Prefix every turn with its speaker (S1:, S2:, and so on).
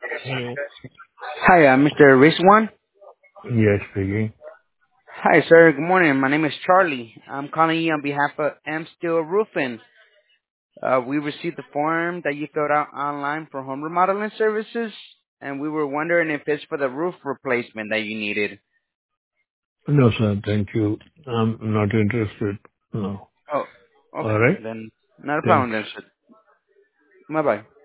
S1: Hello.
S2: Hi, Mr. Rizwan.
S1: Yes, speaking.
S2: Hi, sir. Good morning. My name is Charlie. I'm calling you on behalf of M Steel Roofing. We received the form that you filled out online for home remodeling services, and we were wondering if it's for the roof replacement that you needed.
S1: No, sir. Thank you. I'm not interested. No.
S2: Oh,
S1: All
S2: okay.
S1: right.
S2: Then not a
S1: Thanks.
S2: problem then, sir. Bye-bye.